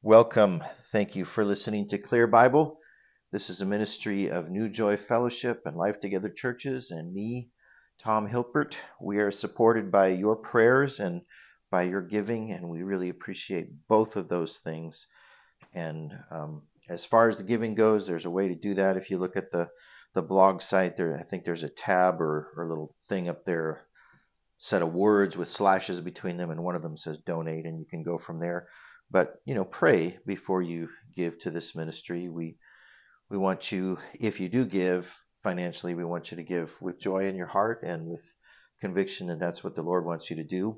Welcome. Thank you for listening to Clear Bible. This is a ministry of New Joy Fellowship and Life Together Churches and me, Tom Hilpert. We are supported by your prayers and by your giving, and we really appreciate both of those things. And as far as the giving goes, there's a way to do that. If you look at the blog site, there I think there's a tab or a little thing up there, set of words with slashes between them, and one of them says donate, and you can go from there. But pray before you give to this ministry. We want you, if you do give financially, we want you to give with joy in your heart and with conviction that that's what the Lord wants you to do.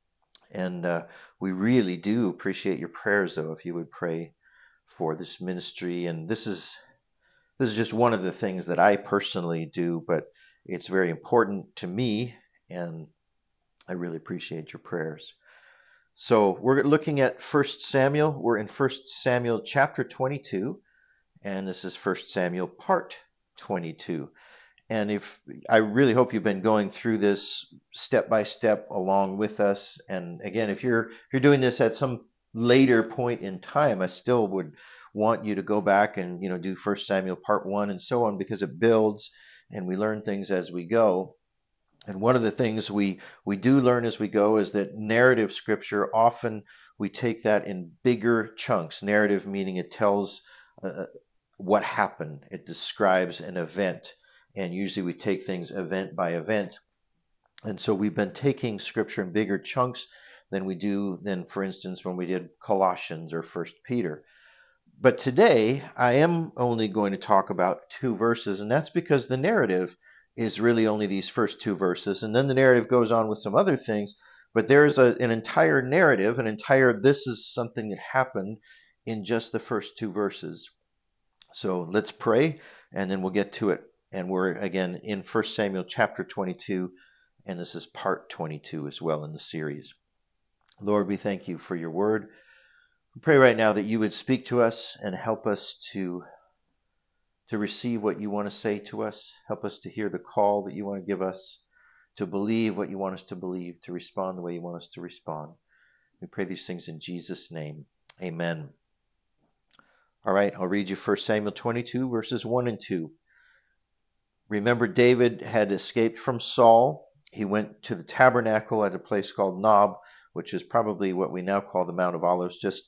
And we really do appreciate your prayers, though, if you would pray for this ministry. And this is just one of the things that I personally do, but it's very important to me, and I really appreciate your prayers. So we're looking at 1 Samuel. We're in 1 Samuel chapter 22, and this is 1 Samuel part 22. And I really hope you've been going through this step by step along with us. And again, if you're doing this at some later point in time, I still would want you to go back and do 1 Samuel part 1 and so on, because it builds and we learn things as we go. And one of the things we do learn as we go is that narrative scripture, often we take that in bigger chunks. Narrative meaning it tells what happened. It describes an event. And usually we take things event by event. And so we've been taking scripture in bigger chunks than, for instance, when we did Colossians or 1 Peter. But today I am only going to talk about 2 verses, and that's because the narrative is really only these first 2 verses, and then the narrative goes on with some other things, but there's an entire narrative, this is something that happened in just the first 2 verses. So let's pray, and then we'll get to it. And we're again in 1 Samuel chapter 22, and this is part 22 as well in the series. Lord, we thank you for your word. We pray right now that you would speak to us and help us to receive what you want to say to us. Help us to hear the call that you want to give us, to believe what you want us to believe, to respond the way you want us to respond. We pray these things in Jesus' name. Amen. All right, I'll read you 1 Samuel 22, verses 1 and 2. Remember, David had escaped from Saul. He went to the tabernacle at a place called Nob, which is probably what we now call the Mount of Olives, just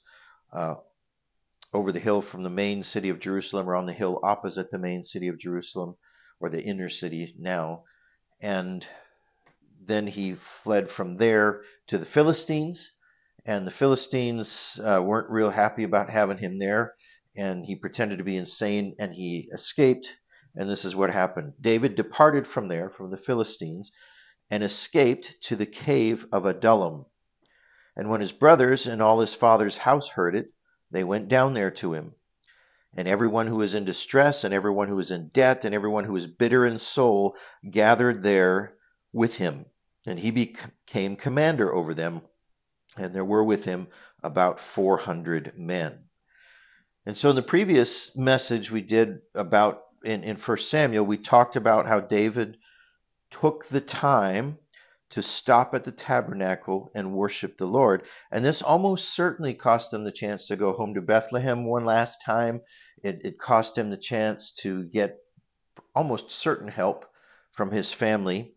over the hill from the main city of Jerusalem, or on the hill opposite the main city of Jerusalem, or the inner city now. And then he fled from there to the Philistines, and the Philistines weren't real happy about having him there, and he pretended to be insane, and he escaped, and this is what happened. David departed from there, from the Philistines, and escaped to the cave of Adullam. And when his brothers and all his father's house heard it, they went down there to him. And everyone who was in distress, and everyone who was in debt, and everyone who was bitter in soul gathered there with him. And he became commander over them, and there were with him about 400 men. And so in the previous message we did about in 1 Samuel, we talked about how David took the time to stop at the tabernacle and worship the Lord. And this almost certainly cost him the chance to go home to Bethlehem one last time. It cost him the chance to get almost certain help from his family.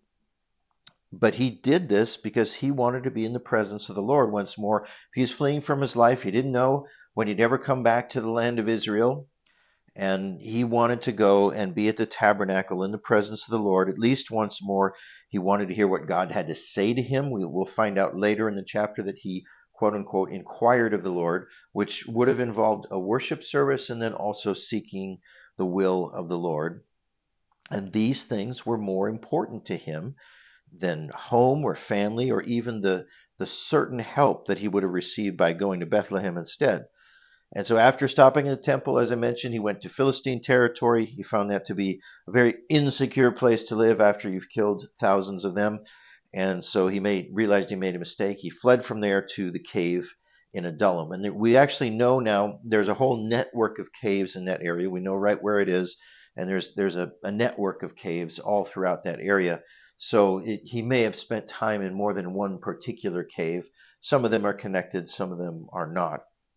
But he did this because he wanted to be in the presence of the Lord once more. If he was fleeing from his life, he didn't know when he'd ever come back to the land of Israel. And he wanted to go and be at the tabernacle in the presence of the Lord at least once more. He wanted to hear what God had to say to him. We will find out later in the chapter that he, quote unquote, inquired of the Lord, which would have involved a worship service and then also seeking the will of the Lord. And these things were more important to him than home or family or even the certain help that he would have received by going to Bethlehem instead. And so after stopping at the temple, as I mentioned, he went to Philistine territory. He found that to be a very insecure place to live after you've killed thousands of them. And so he realized he made a mistake. He fled from there to the cave in Adullam. And we actually know now there's a whole network of caves in that area. We know right where it is. And there's a network of caves all throughout that area. So he may have spent time in more than one particular cave. Some of them are connected, some of them are not.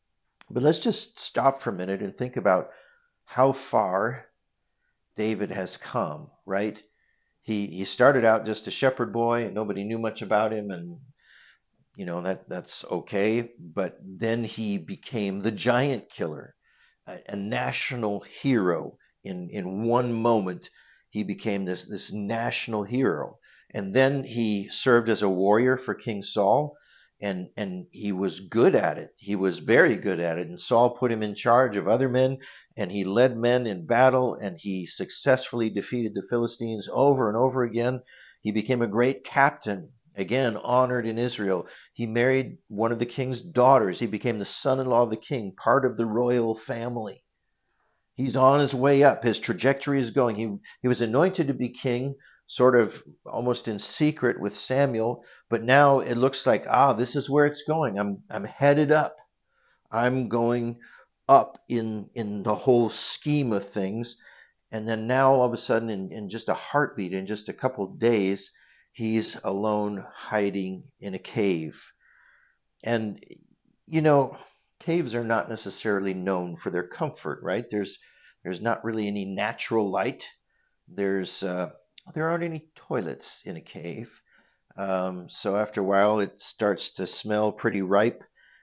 But let's just stop for a minute and think about how far David has come, right? He started out just a shepherd boy and nobody knew much about him, and that's okay. But then he became the giant killer, a national hero. In one moment, he became this national hero, and then he served as a warrior for King Saul, and he was good at it. He was very good at it, and Saul put him in charge of other men, and he led men in battle, and he successfully defeated the Philistines over and over again. He became a great captain, again honored in Israel. He married one of the king's daughters. He became the son-in-law of the king, part of the royal family. He's on his way up. His trajectory is going. He was anointed to be king, sort of almost in secret with Samuel, but now it looks like, this is where it's going. I'm headed up. I'm going up in the whole scheme of things. And then now all of a sudden, in just a heartbeat, in just a couple of days, he's alone hiding in a cave. And you know, caves are not necessarily known for their comfort, right? There's not really any natural light. There aren't any toilets in a cave. So after a while, it starts to smell pretty ripe.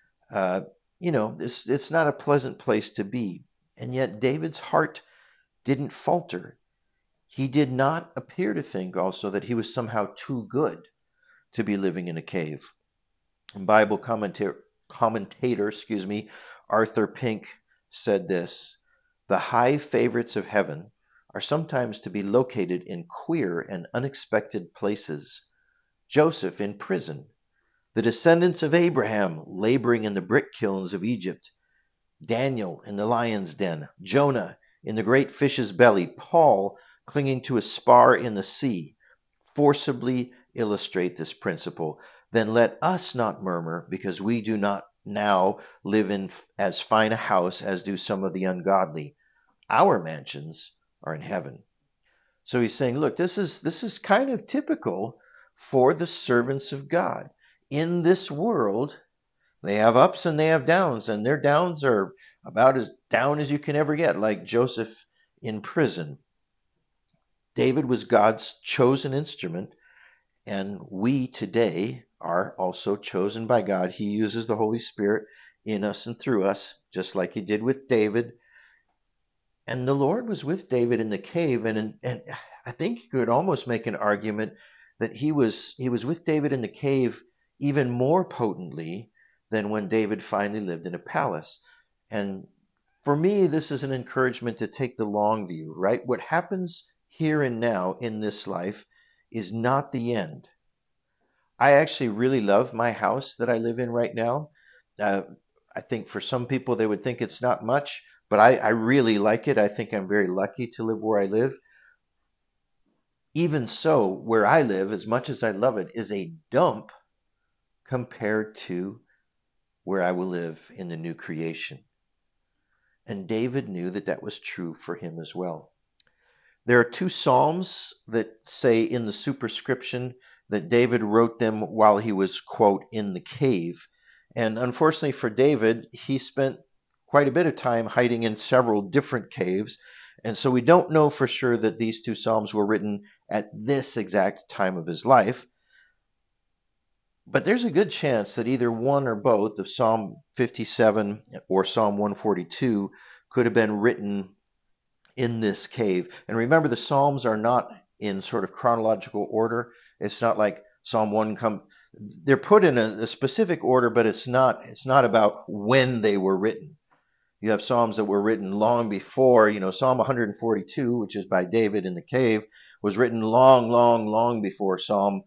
It's not a pleasant place to be. And yet David's heart didn't falter. He did not appear to think also that he was somehow too good to be living in a cave. Bible commentator, Arthur Pink said this: "The high favorites of heaven are sometimes to be located in queer and unexpected places. Joseph in prison, the descendants of Abraham laboring in the brick kilns of Egypt, Daniel in the lion's den, Jonah in the great fish's belly, Paul clinging to a spar in the sea, forcibly illustrate this principle. Then let us not murmur because we do not now live in as fine a house as do some of the ungodly. Our mansions are in heaven." So he's saying, look, this is kind of typical for the servants of God. In this world, they have ups and they have downs, and their downs are about as down as you can ever get, like Joseph in prison. David was God's chosen instrument, and we today are also chosen by God. He uses the Holy Spirit in us and through us, just like he did with David. And the Lord was with David in the cave, and I think you could almost make an argument that he was with David in the cave even more potently than when David finally lived in a palace. And for me, this is an encouragement to take the long view, right? What happens here and now in this life is not the end. I actually really love my house that I live in right now. Uh, I think for some people they would think it's not much, but I really like it. I think I'm very lucky to live where I live. Even so, where I live, as much as I love it, is a dump compared to where I will live in the new creation. And David knew that that was true for him as well. There are two Psalms that say in the superscription that David wrote them while he was, quote, in the cave. And unfortunately for David, he spent quite a bit of time hiding in several different caves. And so we don't know for sure that these two Psalms were written at this exact time of his life. But there's a good chance that either one or both of Psalm 57 or Psalm 142 could have been written in this cave. And remember, the Psalms are not in sort of chronological order. It's not like Psalm 1 they're put in a specific order, but it's not about when they were written. You have Psalms that were written long before, Psalm 142, which is by David in the cave, was written long before Psalm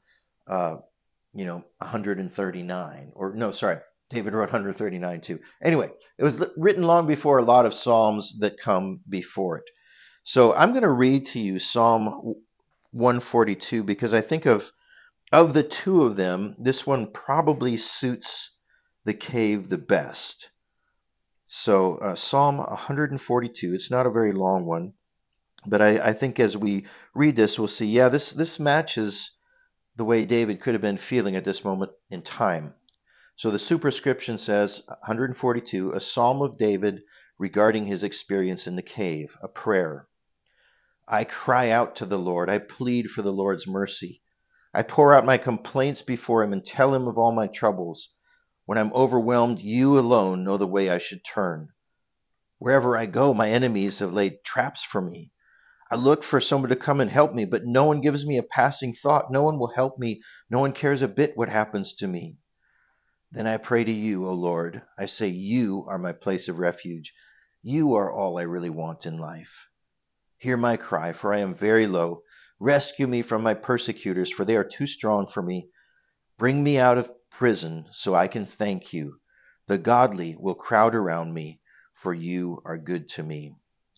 139. Or no, sorry, David wrote 139 too. Anyway, it was written long before a lot of Psalms that come before it. So I'm going to read to you Psalm 142 because I think of the two of them, this one probably suits the cave the best. So Psalm 142, it's not a very long one, but I think as we read this, we'll see, this matches the way David could have been feeling at this moment in time. So the superscription says 142, a psalm of David regarding his experience in the cave, a prayer. I cry out to the Lord. I plead for the Lord's mercy. I pour out my complaints before him and tell him of all my troubles. When I'm overwhelmed, you alone know the way I should turn. Wherever I go, my enemies have laid traps for me. I look for someone to come and help me, but no one gives me a passing thought. No one will help me. No one cares a bit what happens to me. Then I pray to you, O Lord. I say, you are my place of refuge. You are all I really want in life. Hear my cry, for I am very low. Rescue me from my persecutors, for they are too strong for me. Bring me out of prison so I can thank you. The godly will crowd around me, for you are good to me.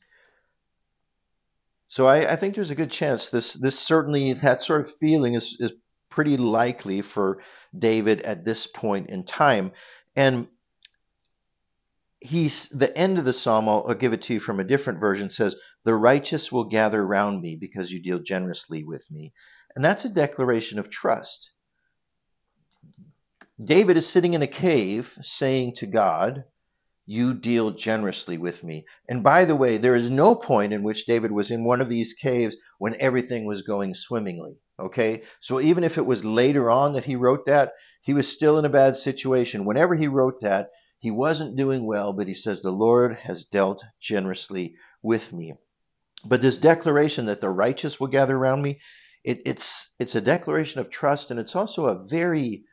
So I think there's a good chance this certainly, that sort of feeling is pretty likely for David at this point in time. And the end of the psalm, I'll give it to you from a different version, says, the righteous will gather round me because you deal generously with me. And that's a declaration of trust. David is sitting in a cave saying to God, you deal generously with me. And by the way, there is no point in which David was in one of these caves when everything was going swimmingly. Okay? So even if it was later on that he wrote that, he was still in a bad situation. Whenever he wrote that, he wasn't doing well, but he says, the Lord has dealt generously with me. But this declaration that the righteous will gather around me, it's a declaration of trust, and it's also a very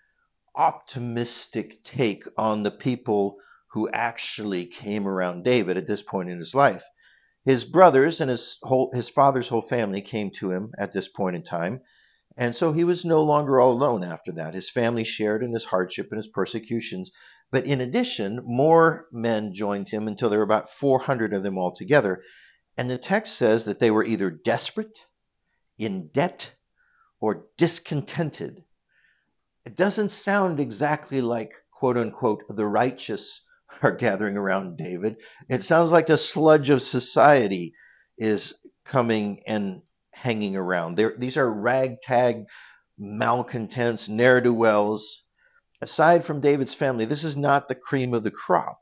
optimistic take on the people who actually came around David at this point in his life. His brothers and his father's whole family came to him at this point in time, and so he was no longer all alone after that. His family shared in his hardship and his persecutions, but in addition, more men joined him until there were about 400 of them altogether. And the text says that they were either desperate, in debt, or discontented. It doesn't sound exactly like, quote unquote, the righteous are gathering around David. It sounds like the sludge of society is coming and hanging around. These are ragtag malcontents, ne'er-do-wells. Aside from David's family, this is not the cream of the crop.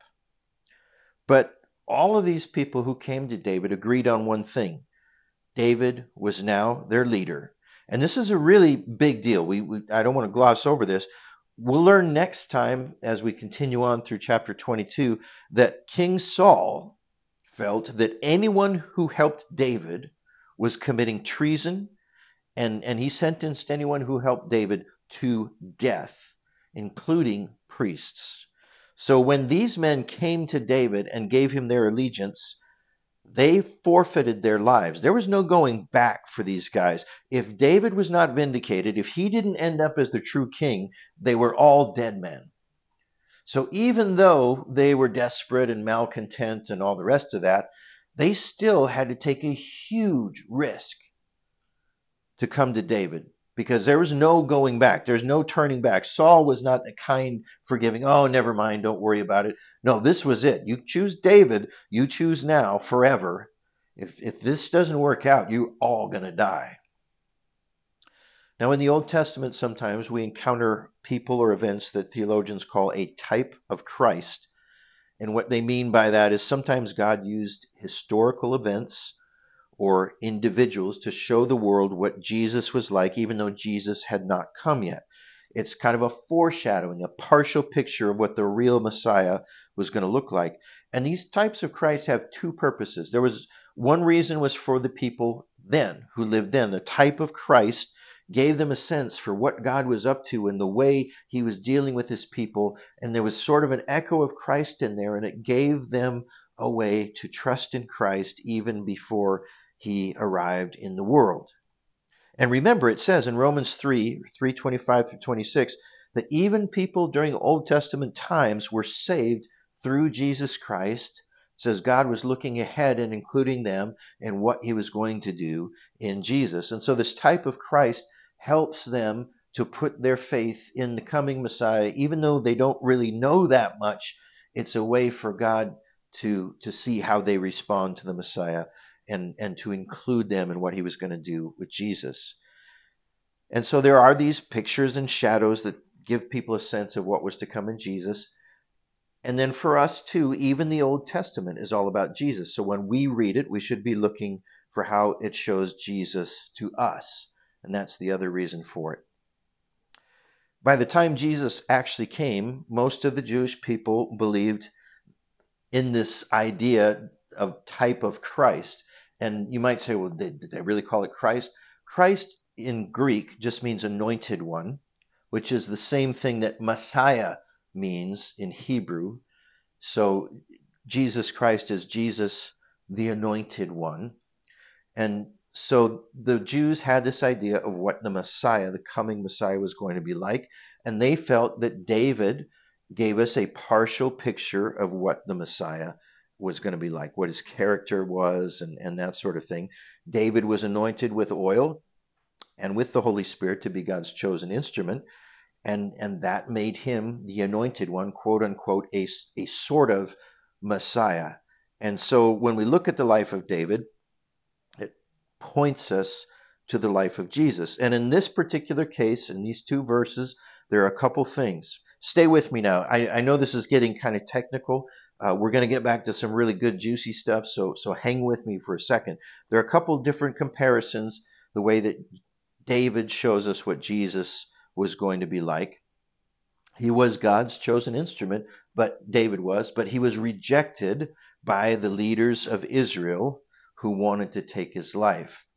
But all of these people who came to David agreed on one thing. David was now their leader. And this is a really big deal. I don't want to gloss over this. We'll learn next time as we continue on through chapter 22 that King Saul felt that anyone who helped David was committing treason, and he sentenced anyone who helped David to death, including priests. So when these men came to David and gave him their allegiance, they forfeited their lives. There was no going back for these guys. If David was not vindicated, if he didn't end up as the true king, they were all dead men. So even though they were desperate and malcontent and all the rest of that, they still had to take a huge risk to come to David because there was no going back. There's no turning back. Saul was not the kind forgiving, oh, never mind, don't worry about it. No, this was it. You choose David, you choose now forever. If this doesn't work out, you're all going to die. Now, in the Old Testament, sometimes we encounter people or events that theologians call a type of Christ. And what they mean by that is sometimes God used historical events or individuals to show the world what Jesus was like, even though Jesus had not come yet. It's kind of a foreshadowing, a partial picture of what the real Messiah was going to look like. And these types of Christ have two purposes. There was one reason was for the people then, who lived then. The type of Christ gave them a sense for what God was up to and the way he was dealing with his people. And there was sort of an echo of Christ in there, and it gave them a way to trust in Christ even before he arrived in the world. And remember, it says in Romans 3:25 through 26, that even people during Old Testament times were saved through Jesus Christ. It says God was looking ahead and including them in what he was going to do in Jesus. And so this type of Christ helps them to put their faith in the coming Messiah, even though they don't really know that much. It's a way for God to see how they respond to the Messiah and to include them in what he was going to do with Jesus. And so there are these pictures and shadows that give people a sense of what was to come in Jesus. And then for us too, even the Old Testament is all about Jesus. So when we read it, we should be looking for how it shows Jesus to us. And that's the other reason for it. By the time Jesus actually came, most of the Jewish people believed in this idea of type of Christ. And you might say, well, did they really call it Christ? Christ in Greek just means anointed one, which is the same thing that Messiah means in Hebrew. So Jesus Christ is Jesus, the anointed one. And so the Jews had this idea of what the Messiah, the coming Messiah, was going to be like. And they felt that David gave us a partial picture of what the Messiah was going to be like, what his character was, and that sort of thing. David was anointed with oil and with the Holy Spirit to be God's chosen instrument. And that made him the anointed one, quote unquote, a sort of Messiah. And so when we look at the life of David, it points us to the life of Jesus. And in this particular case, in these two verses, there are a couple things. Stay with me now. I know this is getting kind of technical. We're going to get back to some really good, juicy stuff, so hang with me for a second. There are a couple different comparisons, the way that David shows us what Jesus was going to be like. He was God's chosen instrument, David was, but he was rejected by the leaders of Israel who wanted to take his life.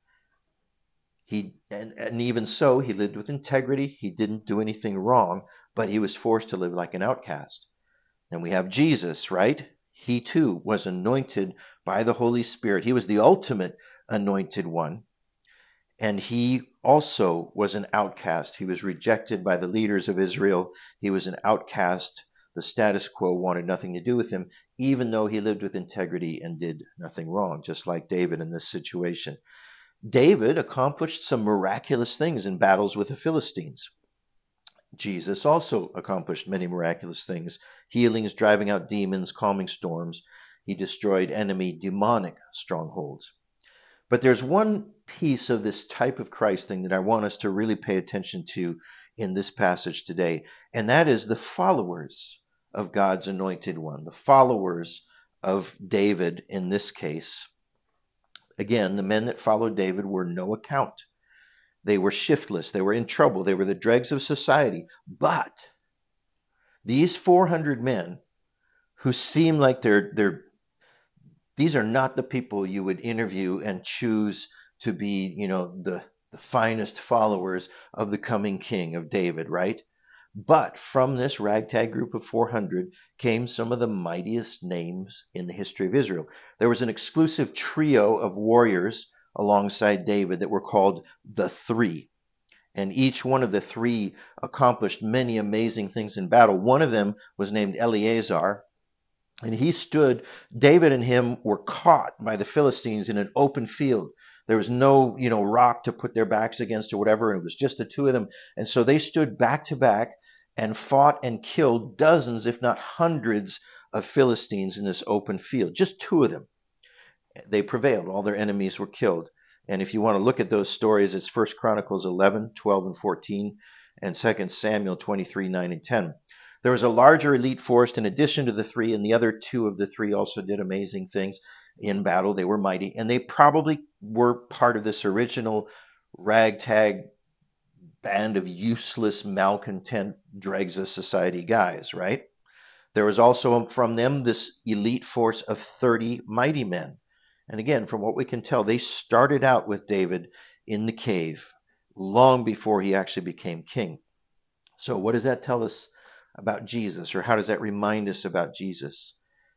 And even so, he lived with integrity. He didn't do anything wrong, but he was forced to live like an outcast. And we have Jesus, right? He too was anointed by the Holy Spirit. He was the ultimate anointed one. And he also was an outcast. He was rejected by the leaders of Israel. He was an outcast. The status quo wanted nothing to do with him, even though he lived with integrity and did nothing wrong, just like David in this situation. David accomplished some miraculous things in battles with the Philistines. Jesus also accomplished many miraculous things, healings, driving out demons, calming storms. He destroyed enemy demonic strongholds. But there's one piece of this type of Christ thing that I want us to really pay attention to in this passage today, and that is the followers of God's anointed one, the followers of David in this case. Again, the men that followed David were no account. They were shiftless. They were in trouble. They were the dregs of society. But these 400 men who seem like these are not the people you would interview and choose to be, the finest followers of the coming king of David, right? But from this ragtag group of 400 came some of the mightiest names in the history of Israel. There was an exclusive trio of warriors alongside David that were called the Three. And each one of the three accomplished many amazing things in battle. One of them was named Eleazar. And he stood, David and him were caught by the Philistines in an open field. There was no, rock to put their backs against or whatever. And it was just the two of them. And so they stood back to back and fought and killed dozens, if not hundreds, of Philistines in this open field. Just two of them. They prevailed. All their enemies were killed. And if you want to look at those stories, it's 1 Chronicles 11, 12, and 14, and 2 Samuel 23, 9, and 10. There was a larger elite force in addition to the three, and the other two of the three also did amazing things in battle. They were mighty, and they probably were part of this original ragtag band of useless, malcontent dregs of society guys, right? There was also from them this elite force of 30 mighty men. And again, from what we can tell, they started out with David in the cave long before he actually became king. So what does that tell us about Jesus, or how does that remind us about Jesus?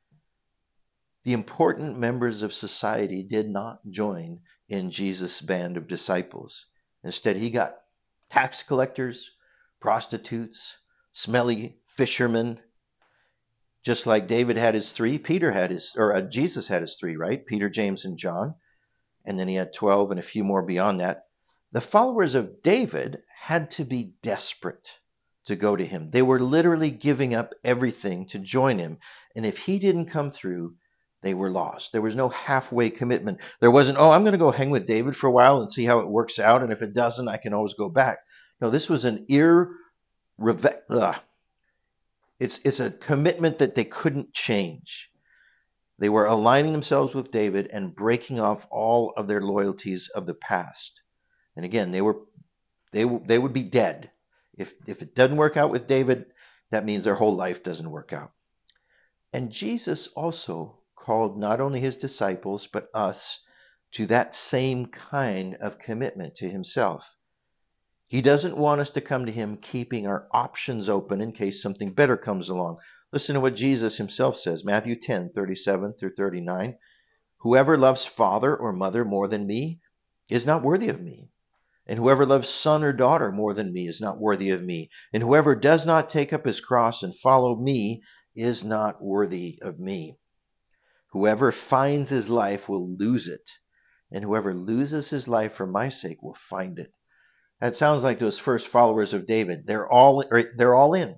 The important members of society did not join in Jesus' band of disciples. Instead, he got tax collectors, prostitutes, smelly fishermen. Just like David had his three, Jesus had his three, right? Peter, James, and John. And then he had 12 and a few more beyond that. The followers of David had to be desperate to go to him. They were literally giving up everything to join him. And if he didn't come through, they were lost. There was no halfway commitment. There wasn't, I'm going to go hang with David for a while and see how it works out. And if it doesn't, I can always go back. No, this was an It's a commitment that they couldn't change. They were aligning themselves with David and breaking off all of their loyalties of the past. And again, they would be dead. If it doesn't work out with David, that means their whole life doesn't work out. And Jesus also called not only his disciples, but us to that same kind of commitment to himself. He doesn't want us to come to him keeping our options open in case something better comes along. Listen to what Jesus himself says, Matthew 10:37 through 39. Whoever loves father or mother more than me is not worthy of me. And whoever loves son or daughter more than me is not worthy of me. And whoever does not take up his cross and follow me is not worthy of me. Whoever finds his life will lose it. And whoever loses his life for my sake will find it. That sounds like those first followers of David. They're all in.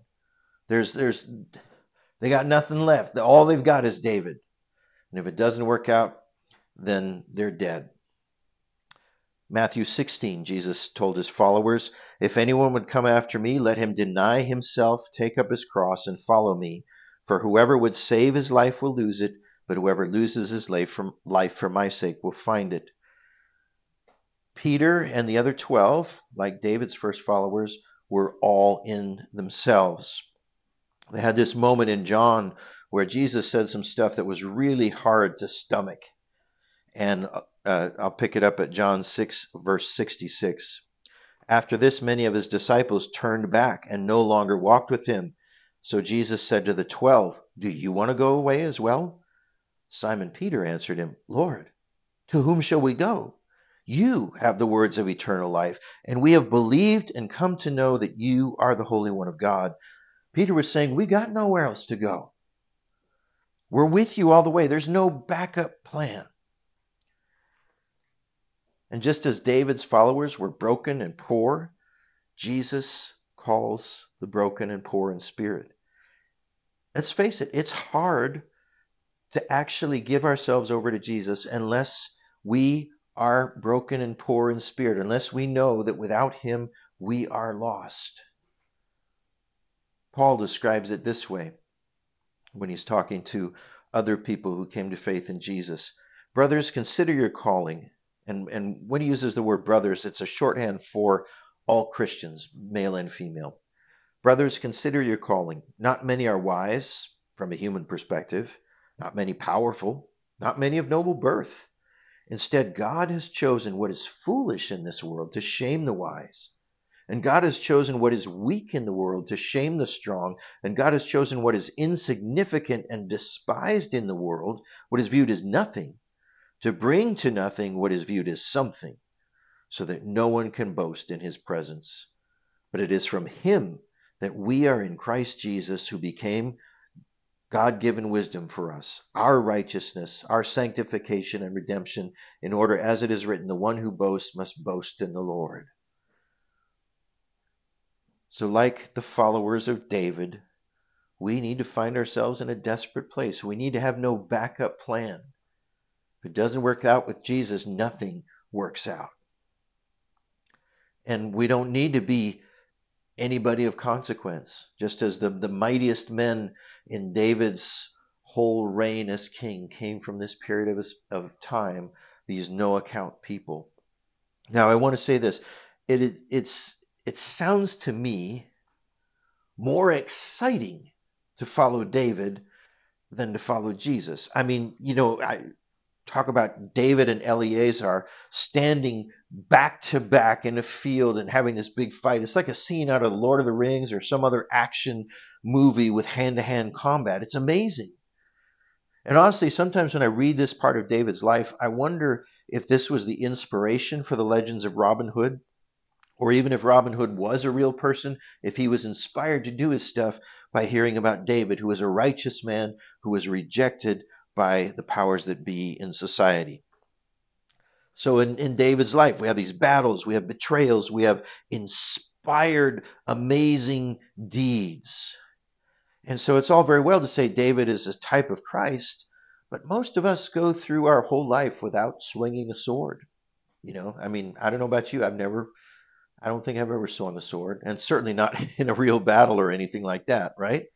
They got nothing left. All they've got is David. And if it doesn't work out, then they're dead. Matthew 16, Jesus told his followers, if anyone would come after me, let him deny himself, take up his cross, and follow me. For whoever would save his life will lose it, but whoever loses his life for my sake will find it. Peter and the other 12, like David's first followers, were all in themselves. They had this moment in John where Jesus said some stuff that was really hard to stomach. And I'll pick it up at John 6, verse 66. After this, many of his disciples turned back and no longer walked with him. So Jesus said to the 12, do you want to go away as well? Simon Peter answered him, Lord, to whom shall we go? You have the words of eternal life, and we have believed and come to know that you are the Holy One of God. Peter was saying, we got nowhere else to go. We're with you all the way. There's no backup plan. And just as David's followers were broken and poor, Jesus calls the broken and poor in spirit. Let's face it, it's hard to actually give ourselves over to Jesus unless we are broken and poor in spirit, unless we know that without him we are lost. Paul describes it this way when he's talking to other people who came to faith in Jesus. Brothers, consider your calling. And when he uses the word brothers, it's a shorthand for all Christians, male and female. Brothers, consider your calling. Not many are wise from a human perspective, not many powerful, not many of noble birth. Instead, God has chosen what is foolish in this world to shame the wise. And God has chosen what is weak in the world to shame the strong. And God has chosen what is insignificant and despised in the world, what is viewed as nothing, to bring to nothing what is viewed as something, so that no one can boast in his presence. But it is from him that we are in Christ Jesus, who became God-given wisdom for us, our righteousness, our sanctification and redemption, in order, as it is written, the one who boasts must boast in the Lord. So like the followers of David, we need to find ourselves in a desperate place. We need to have no backup plan. If it doesn't work out with Jesus, nothing works out. And we don't need to be anybody of consequence, just as the mightiest men in David's whole reign as king came from this period of time, these no account people. Now, I want to say this. It sounds to me more exciting to follow David than to follow Jesus. I mean, I talk about David and Eleazar standing back to back in a field and having this big fight. It's like a scene out of The Lord of the Rings or some other action movie with hand-to-hand combat. It's amazing. And honestly, sometimes when I read this part of David's life, I wonder if this was the inspiration for the legends of Robin Hood, or even if Robin Hood was a real person, if he was inspired to do his stuff by hearing about David, who was a righteous man who was rejected by the powers that be in society. So in David's life, we have these battles, we have betrayals, we have inspired, amazing deeds. And so it's all very well to say David is a type of Christ, but most of us go through our whole life without swinging a sword. I mean, I don't know about you. I don't think I've ever swung a sword, and certainly not in a real battle or anything like that, right?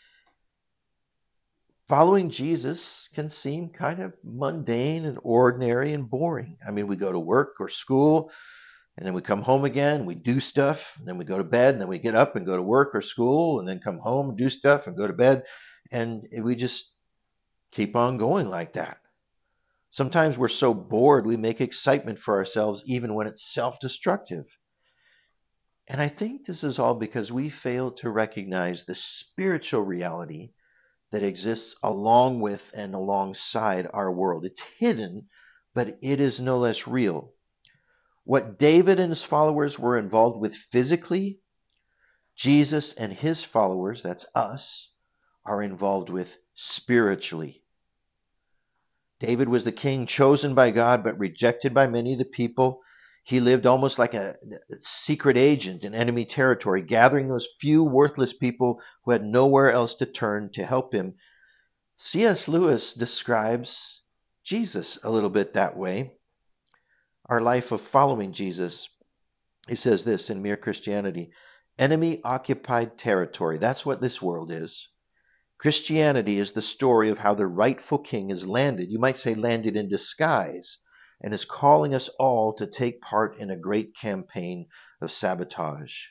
Following Jesus can seem kind of mundane and ordinary and boring. I mean, we go to work or school, and then we come home again, we do stuff, and then we go to bed, and then we get up and go to work or school, and then come home and do stuff and go to bed, and we just keep on going like that. Sometimes we're so bored we make excitement for ourselves even when it's self-destructive. And I think this is all because we fail to recognize the spiritual reality that exists along with and alongside our world. It's hidden, but it is no less real. What David and his followers were involved with physically, Jesus and his followers, that's us, are involved with spiritually. David was the king chosen by God but rejected by many of the people. He lived almost like a secret agent in enemy territory, gathering those few worthless people who had nowhere else to turn to help him. C.S. Lewis describes Jesus a little bit that way. Our life of following Jesus. He says this in Mere Christianity: enemy occupied territory. That's what this world is. Christianity is the story of how the rightful king has landed, you might say landed in disguise, and is calling us all to take part in a great campaign of sabotage.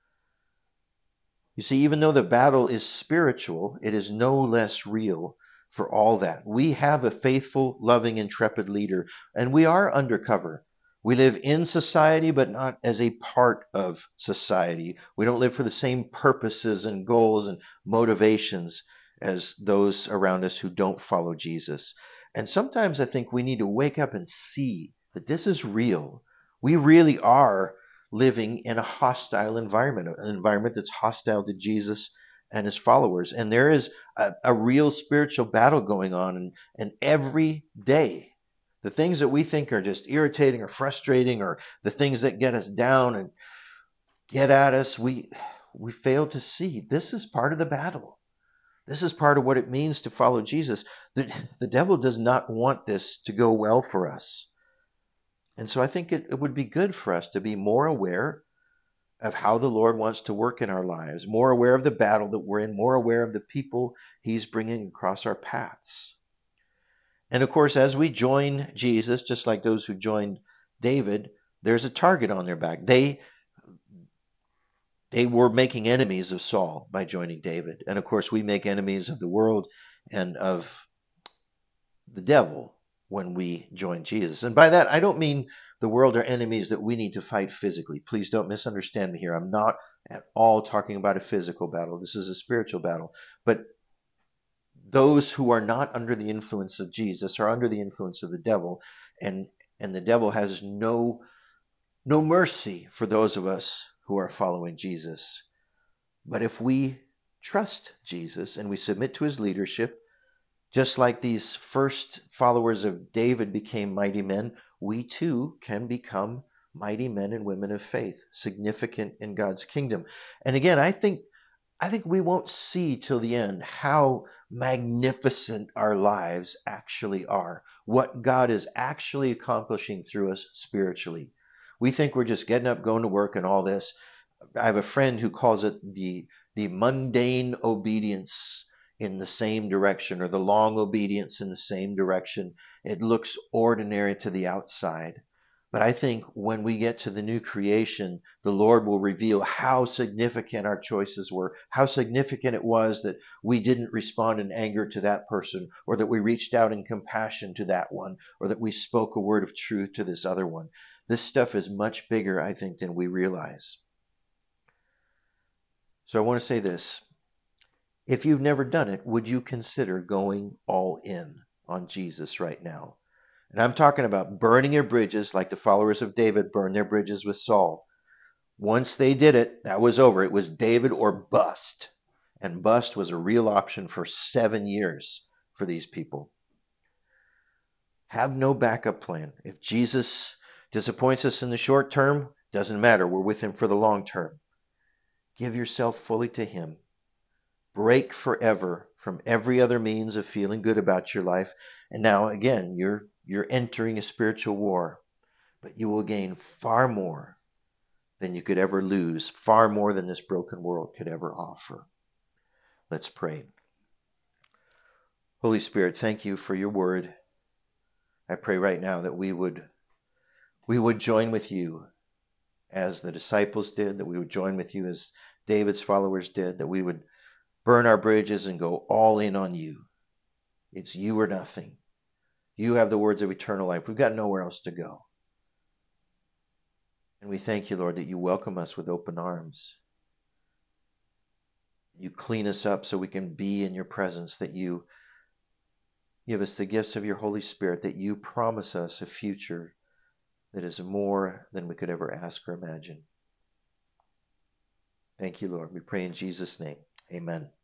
You see, even though the battle is spiritual, it is no less real for all that. We have a faithful, loving, intrepid leader, and we are undercover. We live in society, but not as a part of society. We don't live for the same purposes and goals and motivations as those around us who don't follow Jesus. And sometimes I think we need to wake up and see that this is real. We really are living in a hostile environment, an environment that's hostile to Jesus and his followers. And there is a real spiritual battle going on. And every day, the things that we think are just irritating or frustrating, or the things that get us down and get at us, we fail to see this is part of the battle. This is part of what it means to follow Jesus. The devil does not want this to go well for us. And so I think it would be good for us to be more aware of how the Lord wants to work in our lives, more aware of the battle that we're in, more aware of the people he's bringing across our paths. And of course, as we join Jesus, just like those who joined David, there's a target on their back. They were making enemies of Saul by joining David. And of course, we make enemies of the world and of the devil when we join Jesus. And by that, I don't mean the world are enemies that we need to fight physically. Please don't misunderstand me here. I'm not at all talking about a physical battle. This is a spiritual battle. But those who are not under the influence of Jesus are under the influence of the devil, and the devil has no mercy for those of us who are following Jesus. But if we trust Jesus and we submit to his leadership, just like these first followers of David became mighty men, we too can become mighty men and women of faith, significant in God's kingdom. And again, I think we won't see till the end how magnificent our lives actually are, what God is actually accomplishing through us spiritually. We think we're just getting up, going to work, and all this. I have a friend who calls it the mundane obedience in the same direction, or the long obedience in the same direction. It looks ordinary to the outside. But I think when we get to the new creation, the Lord will reveal how significant our choices were, how significant it was that we didn't respond in anger to that person, or that we reached out in compassion to that one, or that we spoke a word of truth to this other one. This stuff is much bigger, I think, than we realize. So I want to say this. If you've never done it, would you consider going all in on Jesus right now? And I'm talking about burning your bridges like the followers of David burned their bridges with Saul. Once they did it, that was over. It was David or bust. And bust was a real option for 7 years for these people. Have no backup plan. If Jesus disappoints us in the short term, doesn't matter. We're with him for the long term. Give yourself fully to him. Break forever from every other means of feeling good about your life. And now, again, you're entering a spiritual war, but you will gain far more than you could ever lose, far more than this broken world could ever offer. Let's pray. Holy Spirit, thank you for your word. I pray right now that we would join with you as the disciples did, that we would join with you as David's followers did, that we would burn our bridges and go all in on you. It's you or nothing. You have the words of eternal life. We've got nowhere else to go. And we thank you, Lord, that you welcome us with open arms. You clean us up so we can be in your presence, that you give us the gifts of your Holy Spirit, that you promise us a future that is more than we could ever ask or imagine. Thank you, Lord. We pray in Jesus' name. Amen.